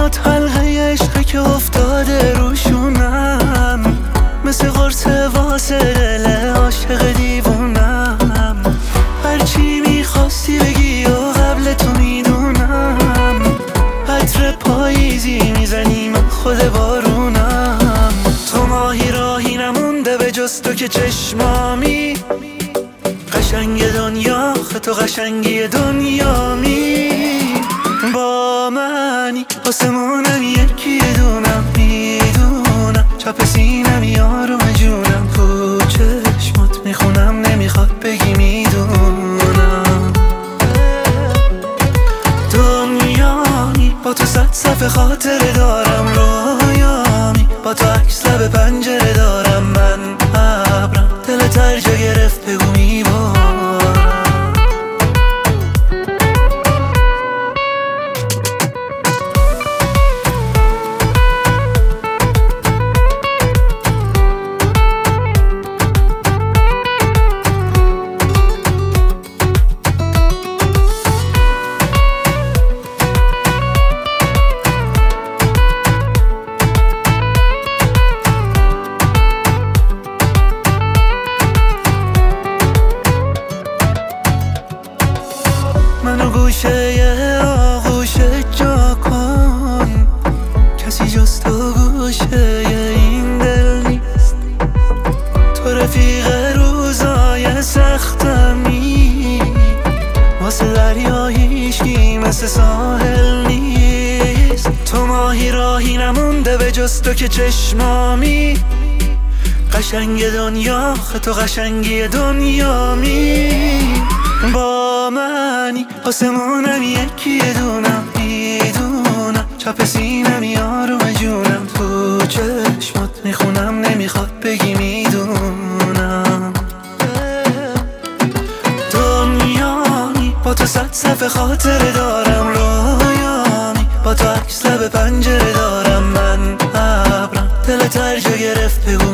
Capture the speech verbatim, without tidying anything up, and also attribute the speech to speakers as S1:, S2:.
S1: چشات حلقه عشقه که افتاده روشونم، مثل قرص واسه دل عاشق دیوونم. هرچی میخواستی بگی و قبل تو میدونم، عطر پاییزی میزنی من خود بارونم. تو ماهی راهی نمونده به جز تو که چشمامی، قشنگ دنیا خه تو قشنگی دنیامی. با منی آسمونم یکی دونم، میدونم چپ سینم یارم جونم. تو چشمات میخونم نمیخواد بگی میدونم. دنیامی با تو صد صفحه خاطره دارم، رویامی با تو عکس لب پنجره دارم. من ابرم دلت هر جا گرفت بگو میبارم. منو گوشه آغوشه جا کن، کسی جز تو گوشه این دل نیست. تو رفیق روزای سختمی، واسه دریا هیچکی مثل ساحل نیست. تو ماهی راهی نمونده به جز تو که چشمامی، قشنگ دنیا خه تو قشنگی دنیامی. با منی آسمونم یکی دونم، میدونم چپ سینم یارم جونم. تو چشمات میخونم نمیخواد بگی میدونم. دنیامی با تو صد صفحه خاطره دارم، رویامی با تو عکس لب پنجره دارم. من ابرم دلت هر جا گرفت بگو